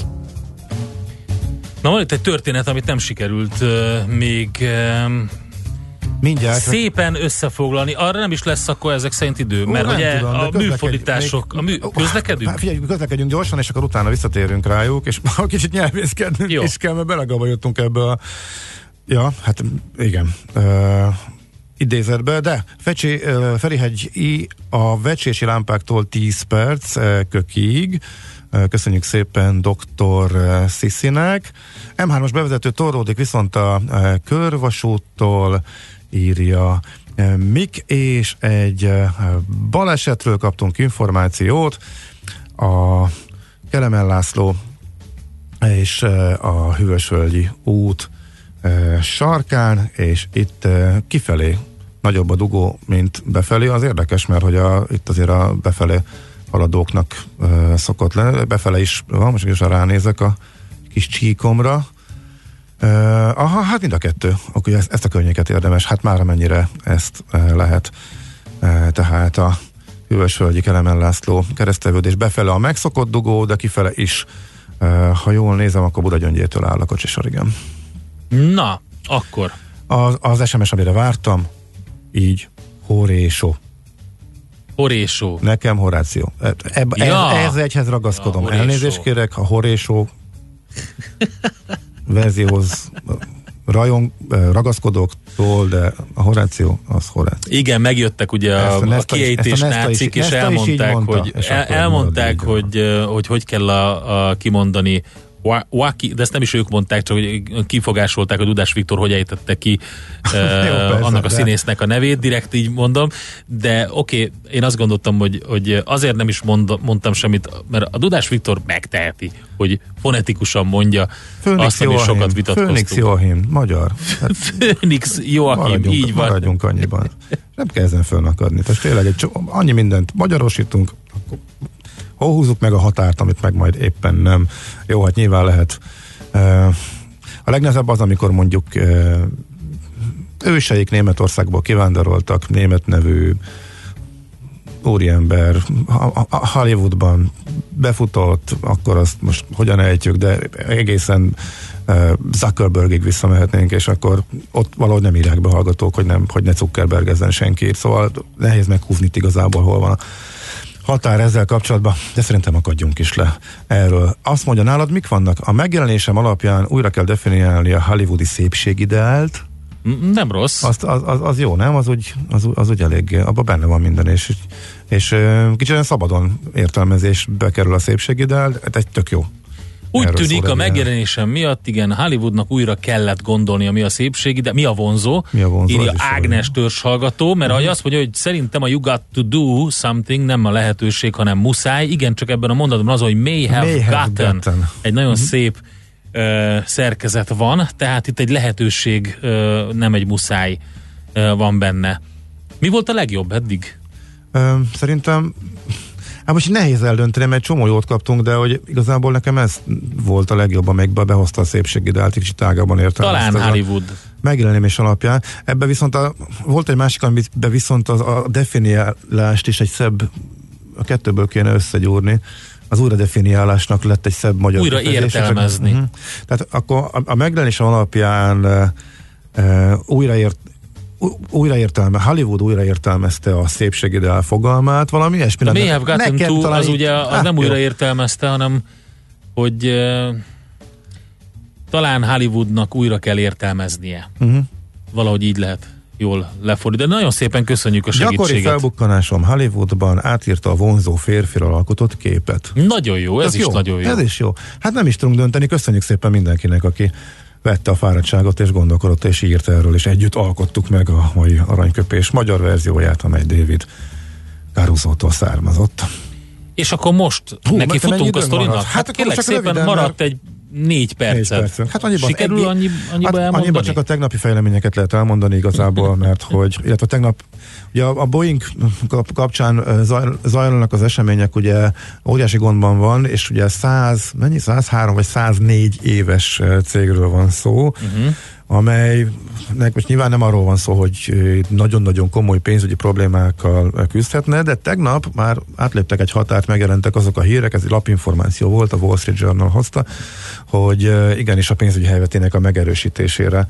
Na, van itt egy történet, amit nem sikerült uh, még uh, mindjárt szépen összefoglalni. Arra nem is lesz akkor ezek szerint idő, mert Ó, ugye tudom, a műfordítások, a mű, közlekedünk? Hát figyelj, közlekedjünk gyorsan, és akkor utána visszatérünk rájuk, és kicsit nyelvészkednünk is kell, mert belegabajodtunk ebbe a... Ja, hát igen. Uh, idézetbe, de Fecsi, uh, Ferihegy I a vecsési lámpáktól tíz perc uh, Kökiig, Köszönjük szépen doktor Sziszinek. em hármas bevezető torlódik viszont a körvasúttól, írja Mik, és egy balesetről kaptunk információt. A Kelemen László és a Hűvösvölgyi út sarkán, és itt kifelé nagyobb a dugó, mint befelé. Az érdekes, mert hogy a, itt azért a befelé haladóknak uh, szokott lenni, befele is van, most is ránézek a kis csíkomra. Uh, aha, hát mind a kettő. Akkor ezt, ezt a környéket érdemes, hát már amennyire ezt uh, lehet. Uh, tehát a Hűvösvölgyi Kelemen László keresztevődés befele a megszokott dugó, de kifele is. Uh, ha jól nézem, akkor Budagyöngyétől áll a kocsisor, igen. Na, akkor. Az, az es em es, amire vártam, így Horésó. Horésó. Nekem Horáció. Eb, ja. ez, ez egyhez ragaszkodom. Ja, elnézést kérek, a Horésó verzióhoz rajong, ragaszkodóktól, de a Horáció az Horáció. Igen, megjöttek ugye a, a, a kiejtés nácik, és elmondták, hogy, és el, elmondták hogy, hogy hogy kell a, a kimondani Waki, de ezt nem is ők mondták, csak hogy kifogásolták a Dudás Viktor, hogy ejtette ki uh, Jó, persze, annak a de... színésznek a nevét, direkt így mondom, de oké, okay, én azt gondoltam, hogy, hogy azért nem is mond, mondtam semmit, mert a Dudás Viktor megteheti, hogy fonetikusan mondja Főnix azt, ami sokat vitatkoztunk. Főnix Joachim, magyar. Főnix Joachim, maradjunk, így van. Maradjunk annyiban. Nem kell ezen fölnakadni. Tehát tényleg egy, annyi mindent magyarosítunk, akkor hol húzzuk meg a határt, amit meg majd éppen nem. Jó, hát nyilván lehet. A legnehezebb az, amikor mondjuk őseik Németországból kivándoroltak, német nevű úriember Hollywoodban befutott, akkor azt most hogyan ejtjük, de egészen Zuckerbergig visszamehetnénk, és akkor ott valahogy nem írják be hallgatók, hogy, nem, hogy ne Zuckerbergezzen senki. Szóval nehéz meghúzni igazából, hol van a határ ezzel kapcsolatban, de szerintem akadjunk is le erről. Azt mondja, nálad mik vannak? A megjelenésem alapján újra kell definiálni a hollywoodi szépségideált. Nem rossz. Azt, az, az, az jó, nem? Az úgy, az, az úgy elég, abban benne van minden, és, és kicsit olyan szabadon értelmezésbe kerül a szépségideál, de egy tök jó. Úgy Erről tűnik a megjelenésem miatt, igen, Hollywoodnak újra kellett gondolnia, mi a szépség, de mi a vonzó, mi a vonzó írja Ágnes törzshallgató, mert uh-huh. azt mondja, hogy szerintem a you got to do something nem a lehetőség, hanem muszáj. Igen, csak ebben a mondatban az, hogy may have, may have gotten. gotten. Egy nagyon uh-huh. szép uh, szerkezet van, tehát itt egy lehetőség, uh, nem egy muszáj uh, van benne. Mi volt a legjobb eddig? Uh, szerintem hát most nehéz eldönteni, mert egy csomó jót kaptunk, de hogy igazából nekem ez volt a legjobb, amelyikbe behozta a szépségideált, kicsit tágabban értelmezte. Talán Hollywood. Megjelenés alapján. Ebbe viszont a, volt egy másik, amiben viszont az, a definiálást is egy szebb, a kettőből kéne összegyúrni. Az újra definiálásnak lett egy szebb magyar. Újra értelmezni. Uh-huh. Tehát akkor a, a megjelenés alapján uh, uh, újraért újraértelme, Hollywood újraértelmezte a szépségideál fogalmát, valami ilyesmi. A May Have Gotten To az ugye az hát, nem újraértelmezte, hanem hogy uh, talán Hollywoodnak újra kell értelmeznie. Uh-huh. Valahogy így lehet jól lefordítani. De nagyon szépen köszönjük a segítséget. Gyakori felbukkanásom Hollywoodban átírta a vonzó férfira alkotott képet. Nagyon jó, ez, ez is jó, nagyon jó. Ez is jó. Hát nem is tudunk dönteni, köszönjük szépen mindenkinek, aki vette a fáradtságot és gondolkodott és írt erről, és együtt alkottuk meg a mai aranyköpés magyar verzióját, amely David Caruso-tól származott. És akkor most Hú, neki futunk a sztorinak? Hát, hát kérlek szépen röviden, maradt egy négy percet. Négy percet. Hát annyiban, Sikerül egy, annyi, annyiba hát elmondani? Annyiban csak a tegnapi fejleményeket lehet elmondani igazából, mert hogy, illetve tegnap ugye a Boeing kapcsán zajlanak az események, ugye óriási gondban van, és ugye száz, mennyi? százhárom vagy száznégy éves cégről van szó, uh-huh. amelynek most nyilván nem arról van szó, hogy nagyon-nagyon komoly pénzügyi problémákkal küzdhetne, de tegnap már átléptek egy határt, megjelentek azok a hírek, ez egy lapinformáció volt, a Wall Street Journal hozta, hogy igenis a pénzügyi helyzetének a megerősítésére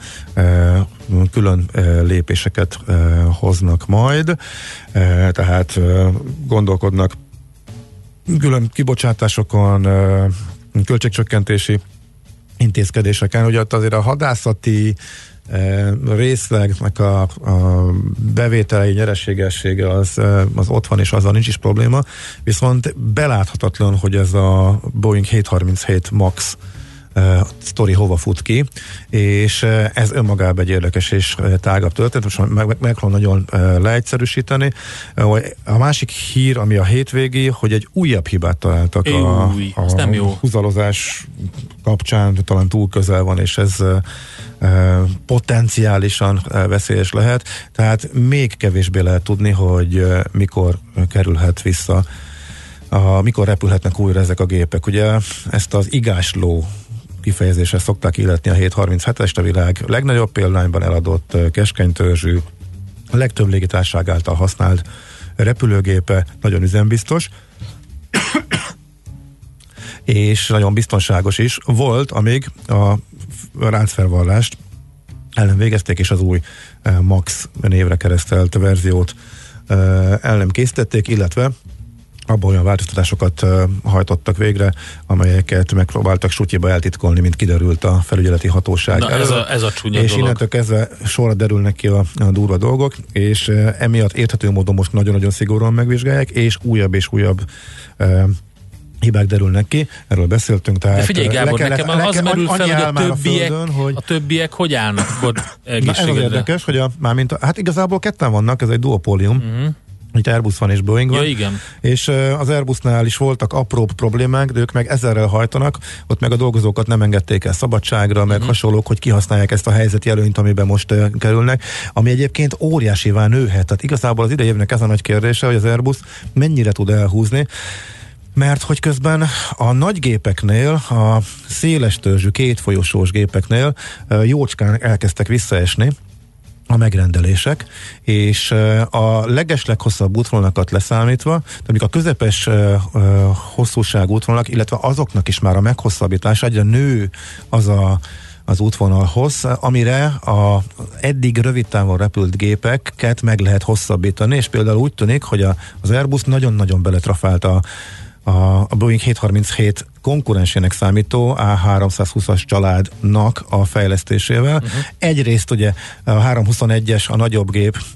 külön lépéseket hoznak majd, tehát gondolkodnak külön kibocsátásokon, költségcsökkentési intézkedéseken, hogy ott azért a hadászati részlegnek a, a bevételei nyereségessége az, az ott van, és azzal nincs is probléma, viszont beláthatatlan, hogy ez a Boeing hétszázharminchét MAX Uh, sztori hova fut ki, és uh, ez önmagában egy érdekes és uh, tágabb történet, most meg, meg, meg nagyon uh, leegyszerűsíteni. Uh, a másik hír, ami a hétvégi, hogy egy újabb hibát találtak Éj, a, új, a nem jó. húzalozás kapcsán, talán túl közel van, és ez uh, uh, potenciálisan uh, veszélyes lehet, tehát még kevésbé lehet tudni, hogy uh, mikor uh, kerülhet vissza, a, mikor repülhetnek újra ezek a gépek. Ugye ezt az igásló kifejezésre szokták illetni a hétszázharminchét-est, a világ legnagyobb példányban eladott keskenytörzsű, a legtöbb légitársaság által használt repülőgépe, nagyon üzembiztos, és nagyon biztonságos is volt, amíg a ráncfelvallást ellen végezték, és az új MAX névre keresztelt verziót el nem készítették, illetve abban olyan változtatásokat uh, hajtottak végre, amelyeket megpróbáltak sutyiba eltitkolni, mint kiderült a felügyeleti hatóság Na, elől. Ez a, ez a csúnya és dolog. innentől kezdve sorra derülnek ki a, a durva dolgok, és uh, emiatt érthető módon most nagyon-nagyon szigorúan megvizsgálják, és újabb és újabb uh, hibák derülnek ki, erről beszéltünk. Tehát de figyelj Gábor, le nekem le az merül fel, hogy a többiek, a, földön, hogy... a többiek hogy állnak ott egészségedre? Na ez az érdekes, hogy a, mármint a, hát igazából ketten vannak, ez egy duopólium, uh-huh. Itt Airbus van és Boeing van, ja, igen. És az Airbusnál is voltak apróbb problémák, de ők meg ezerrel hajtanak, ott meg a dolgozókat nem engedték el szabadságra, meg uh-huh. hasonlók, hogy kihasználják ezt a helyzeti előnyt, amiben most uh, kerülnek, ami egyébként óriásivá nőhet. Tehát igazából az idei évnek ez a nagy kérdése, hogy az Airbus mennyire tud elhúzni, mert hogy közben a nagy gépeknél, a széles törzsű, kétfolyosós gépeknél uh, jócskán elkezdtek visszaesni a megrendelések, és a legesleghosszabb útvonalakat leszámítva, de a közepes uh, hosszúság útvonalak, illetve azoknak is már a meghosszabbítása egyre nő az a az útvonalhoz, amire a eddig rövid távon repült gépeket meg lehet hosszabbítani, és például úgy tűnik, hogy a, az Airbus nagyon-nagyon beletrafált a, a, a Boeing hétszázharminchét konkurensének számító á háromszázhúszas családnak a fejlesztésével. Uh-huh. Egyrészt ugye a háromszázhuszonegyes, a nagyobb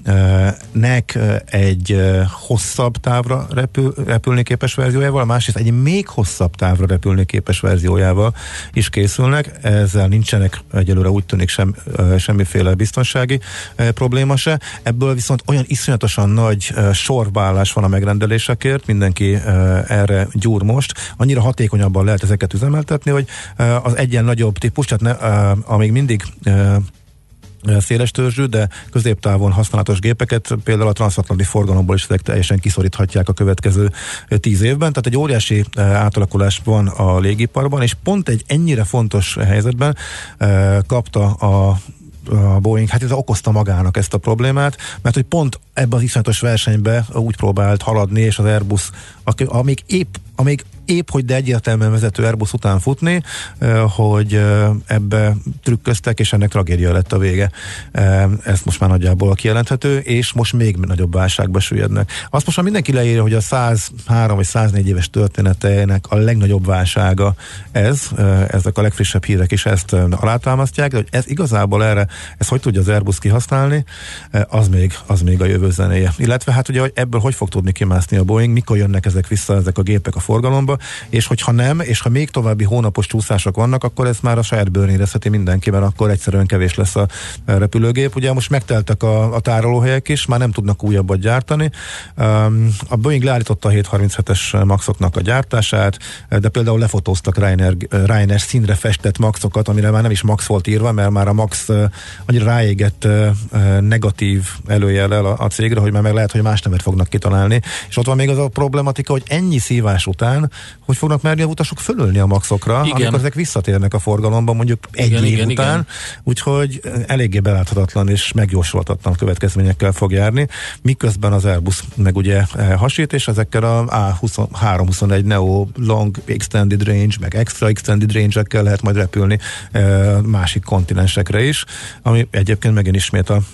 gépnek egy hosszabb távra repül, repülni képes verziójával, másrészt egy még hosszabb távra repülni képes verziójával is készülnek. Ezzel nincsenek egyelőre úgy tűnik sem, semmiféle biztonsági probléma se. Ebből viszont olyan iszonyatosan nagy sorbaállás van a megrendelésekért, mindenki erre gyúr most. Annyira hatékonyabb lehet ezeket üzemeltetni, hogy az egyen nagyobb típus, tehát ne, amíg mindig széles törzsű, de középtávon használatos gépeket például a transatlanti forgalomból is ezek teljesen kiszoríthatják a következő tíz évben, tehát egy óriási átalakulás van a légiparban, és pont egy ennyire fontos helyzetben kapta a a Boeing, hát ez okozta magának ezt a problémát, mert hogy pont ebben az iszonyatos versenyben úgy próbált haladni, és az Airbus, amíg épp, amíg épp, hogy de egyértelműen vezető Airbus után futni, hogy ebbe trükköztek, és ennek tragédia lett a vége. Ez most már nagyjából kijelenthető, és most még nagyobb válságba süllyednek. Azt most már mindenki leírja, hogy a százhárom vagy száznégy éves történetének a legnagyobb válsága ez, ezek a legfrissebb hírek is ezt alátámasztják, de hogy ez igazából erre, ez hogy tudja az Airbus kihasználni, az még, az még a jövő zenéje. Illetve hát ugye ebből hogy fog tudni kimászni a Boeing, mikor jönnek ezek vissza, ezek a gépek a forgalomba, és hogyha nem, és ha még további hónapos csúszások vannak, akkor ez már a saját bőrén érezheti mindenki, mert akkor egyszerűen kevés lesz a repülőgép. Ugye most megteltek a, a tárolóhelyek is, már nem tudnak újabbat gyártani. A Boeing leállította a hétszázharminchetes maxoknak a gyártását, de például lefotóztak Ryanair, Ryanair színre festett maxokat, amire már nem is max volt írva, mert már a max annyira ráégett negatív előjellel a, a cégre, hogy már meg lehet, hogy más nevet fognak kitalálni. És ott van még az a problematika, hogy ennyi szívás után, hogy fognak merni a utasok fölölni a maxokra, igen, amikor ezek visszatérnek a forgalomba mondjuk egy igen, év igen, után, igen. Úgyhogy eléggé beláthatatlan és megjósolhatatlan következményekkel fog járni, miközben az Airbus meg ugye hasít, és ezekkel a á háromszázhuszonegy Neo Long Extended Range, meg Extra Extended Range-ekkel lehet majd repülni másik kontinensekre is, ami egyébként megint ismét a, a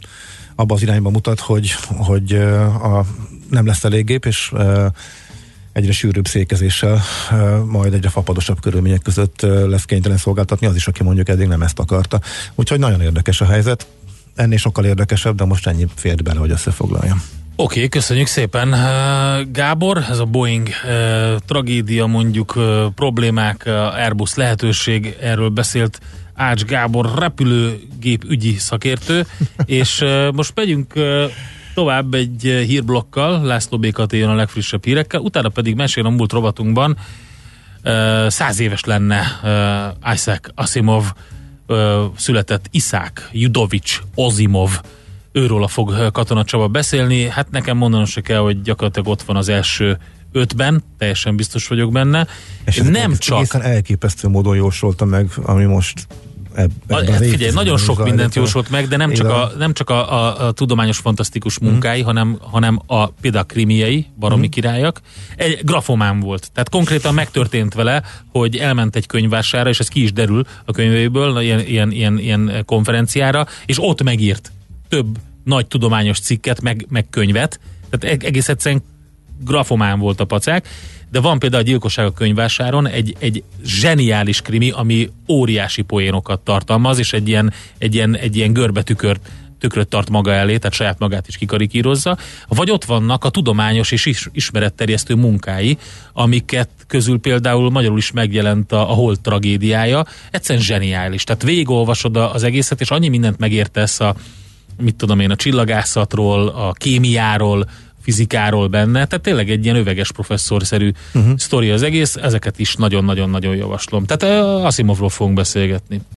abba az irányba mutat, hogy, hogy a, nem lesz elég gép, és egyre sűrűbb székezéssel, majd egyre fapadosabb körülmények között lesz kénytelen szolgáltatni az is, aki mondjuk eddig nem ezt akarta. Úgyhogy nagyon érdekes a helyzet. Ennél sokkal érdekesebb, de most ennyi fért bele, hogy összefoglaljam. Oké, okay, köszönjük szépen. Gábor, ez a Boeing tragédia, mondjuk problémák, Airbus lehetőség, erről beszélt Ács Gábor, repülőgép ügyi szakértő, és most megyünk tovább egy hírblokkal, László bé ká té jön a legfrissebb hírekkel, utána pedig mesél a múlt rovatunkban, száz éves lenne Isaac Asimov, született Isaac Yudovics Asimov, őróla fog Katona Csaba beszélni. Hát nekem mondanom se kell, hogy gyakorlatilag ott van az első ötben, teljesen biztos vagyok benne. És nem csak... egészen elképesztő módon jósolta meg, ami most ebben hát figyelj, nagyon sok mindent jósolt meg, de nem csak a, nem csak a, a, a tudományos fantasztikus munkái, mm. hanem, hanem a például krimiei, baromi mm. királyak. Egy grafomán volt. Tehát konkrétan megtörtént vele, hogy elment egy könyvvásárra, és ez ki is derül a könyvéből, ilyen, ilyen, ilyen, ilyen konferenciára, és ott megírt több nagy tudományos cikket, meg, meg könyvet. Tehát egész egyszerűen grafomán volt a pacák. De van például a Gyilkosság a könyvvásáron egy, egy zseniális krimi, ami óriási poénokat tartalmaz, és egy ilyen, egy ilyen, egy ilyen görbetükört tükröt tart maga elé, tehát saját magát is kikarikírozza. Vagy ott vannak a tudományos és is, ismeretterjesztő munkái, amiket közül például magyarul is megjelent a, a Hold tragédiája. Egyszerűen zseniális. Tehát végigolvasod az egészet, és annyi mindent megértesz a, mit tudom én, a csillagászatról, a kémiáról, fizikáról benne, tehát tényleg egy ilyen öveges professzorszerű uh-huh. sztori az egész, ezeket is nagyon-nagyon-nagyon javaslom. Tehát Asimovról fogunk beszélgetni.